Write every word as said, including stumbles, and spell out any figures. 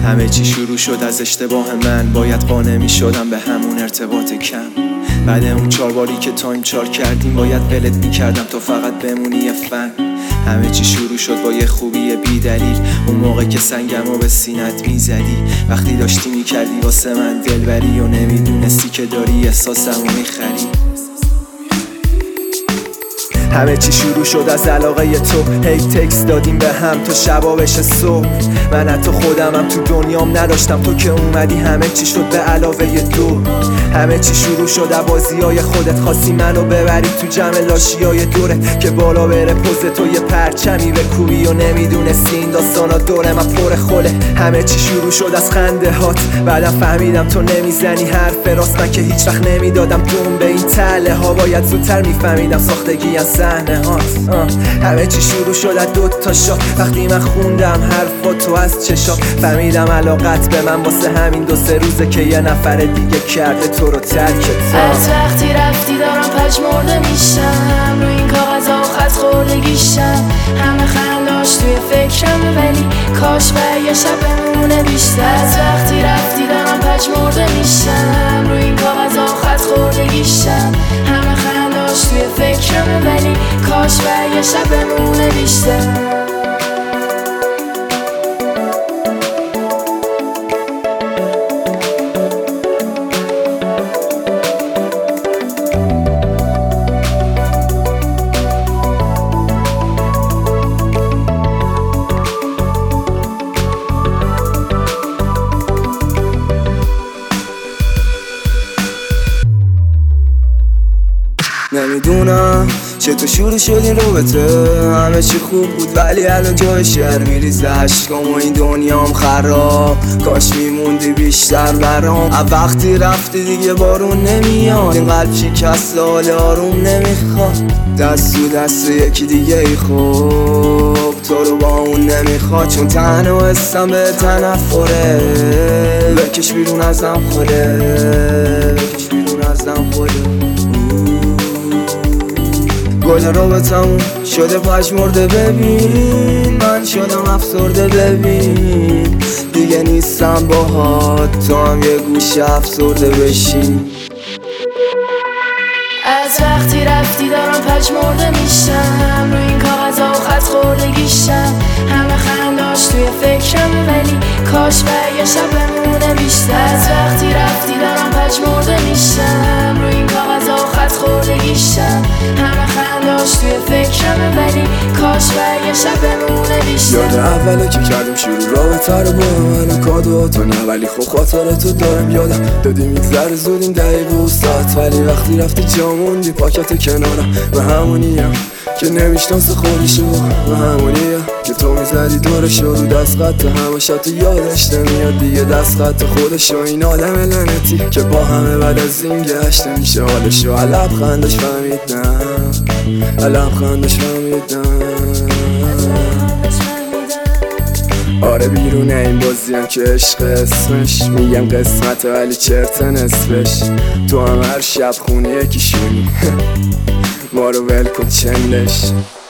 همه چی شروع شد از اشتباه من، باید قانع می شدم به همون ارتباط کم. بعد اون چار باری که تایم چار کردیم باید ولت می کردم تو فقط بمونی یه فن. همه چی شروع شد با یه خوبی بی دلیل، اون موقع که سنگمو به سینت می زدی، وقتی داشتی می کردی واسه من دلبری و نمیدونستی که داری احساسمو می خری. همه چی شروع شد از علاقه تو، هی تکس دادیم به هم تا شبا بشه صبح. من حتی خودمم تو دنیام نداشتم، تو که اومدی همه چی شد به علاوه دو. همه چی شروع شد از بازیای خودت، خواستی منو ببری تو جمع لاشیای دورت که بالا بره پوز تو یه پرچمی به کوبی و نمیدونستی این داستانا دوره من پر خله. همه چی شروع شد از خنده هات، بعدم فهمیدم تو نمیزنی حرف راست، من که هیچ وقت نمیدادم دوم به این تله ها، باید زودتر میفهمیدم ساختگی از صحنه هات. همه چی شروع شد از دو تا شات، وقتی من خوندم حرفاتو از چشات، فهمیدم علاقت به من واسه همین دو سه روزه که یه نفر دیگه کرده تو رو ترکت. از وقتی رفتی دارم پژمرده میشم، رو این کاغذها خط خوردگیشم، همه خنداش توی فکرم ولی کاش و یه شب بمونه بیشتر. از وقتی رفتی دارم پژمرده میشم، رو این کاغذها خط خوردگیشم، همه خنداش توی فکرم ولی کاش و یه شب بمونه بیشتر. نمیدونم چطور شروع شد این رابطه، همه چی خوب بود ولی الان جای شهر میریزه عشقام و این دنیام خراب، کاش میموندی بیشتر برام. از وقتی رفتی دیگه بارون نمیاد، این قلب شکست حال آروم نمیخواد، دست تو دست یکی دیگه ای خوب تو رو با اون نمیخواد، چون تنها حسم به تنفره، بکش بیرون ازم خوره، بکش بیرون ازم خوره. گل رابطمون شده پژمرده ببین، من شدم افسرده ببین، دیگه نیستم باهات تو هم یه گوشه افسرده بشین. از وقتی رفتی دارم پژمرده میشم، رو این کاغذها خط خوردگیشم، همه خنداش توی فکرم ولی کاش و یه شب بمونه بیشتر. از وقتی رفتی دارم پژمرده میشم، رو این کاغذها خط خوردگیشم، همه خنداش توی فکرم ولی کاش و یه شب بمونه بیشتر. یاد اوله که کردیم شروع رابطه رو با من و کادواتو نه، ولی خب خاطراتو دارم یادم دادی میگذره زودیم دقیقه و ساعت، ولی وقتی رفتی جاموندی پاکت کنارم و همونیم که نمیشناس خودشو، و همونیم که تو میزدی دورشو رو دست خط همه تو یادش نمیاد دیگه دست خط خودشو، این آدم لعنتی که با همه بعد از این گشت نمیشه حالشو، علب خندش فهمیدم، علب خندش فهمیدم. آره بیرونه این بازیم که عشق اسمش، میگم قسمت ولی چرت نصفش، تو هم هر شب خونه یکیشونی ما رو ول کن چندش.